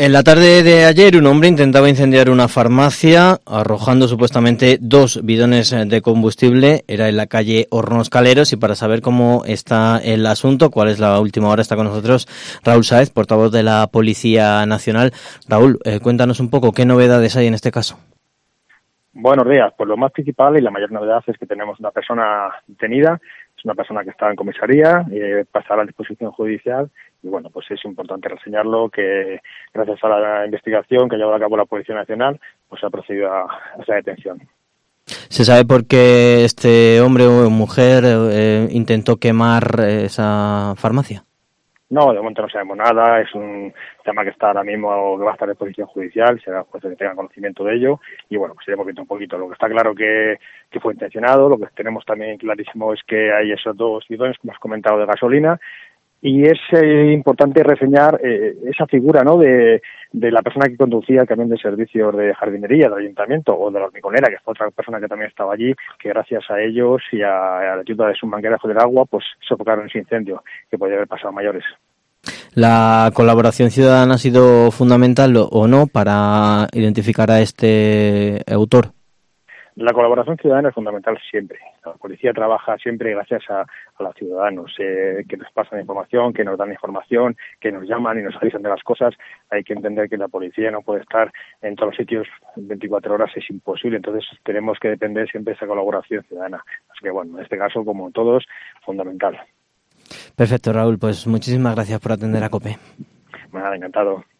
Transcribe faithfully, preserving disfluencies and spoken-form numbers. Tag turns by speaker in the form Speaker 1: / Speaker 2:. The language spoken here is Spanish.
Speaker 1: En la tarde de ayer, un hombre intentaba incendiar una farmacia arrojando supuestamente dos bidones de combustible. Era en la calle Hornos Caleros, y para saber cómo está el asunto, cuál es la última hora, está con nosotros Raúl Sáez, portavoz de la Policía Nacional. Raúl, eh, cuéntanos un poco qué novedades hay en este caso.
Speaker 2: Buenos días. Pues lo más principal y la mayor novedad es que tenemos una persona detenida. Es una persona que está en comisaría, eh, pasará a disposición judicial. Y bueno, pues es importante reseñarlo que gracias a la investigación que ha llevado a cabo la Policía Nacional, pues ha procedido a esa detención.
Speaker 1: ¿Se sabe por qué este hombre o mujer eh, intentó quemar esa farmacia?
Speaker 2: No, de momento no sabemos nada. Es un tema que está ahora mismo, que va a estar en disposición judicial, será el juez que tenga conocimiento de ello. Y bueno, pues iremos viendo un poquito. Lo que está claro que, que fue intencionado. Lo que tenemos también clarísimo es que hay esos dos bidones, como has comentado, de gasolina. Y es eh, importante reseñar eh, esa figura, ¿no?, de, de la persona que conducía el camión de servicios de jardinería del ayuntamiento, o de la hormigonera, que fue otra persona que también estaba allí, que gracias a ellos y a, a la ayuda de sus mangueras del agua, pues sofocaron ese incendio, que podía haber pasado a mayores.
Speaker 1: ¿La colaboración ciudadana ha sido fundamental o no para identificar a este autor?
Speaker 2: La colaboración ciudadana es fundamental siempre. La policía trabaja siempre gracias a, a los ciudadanos, eh, que nos pasan información, que nos dan información, que nos llaman y nos avisan de las cosas. Hay que entender que la policía no puede estar en todos los sitios veinticuatro horas, es imposible. Entonces tenemos que depender siempre de esa colaboración ciudadana. Así que bueno, en este caso, como todos, fundamental.
Speaker 1: Perfecto, Raúl. Pues muchísimas gracias por atender a COPE.
Speaker 2: Nada, encantado.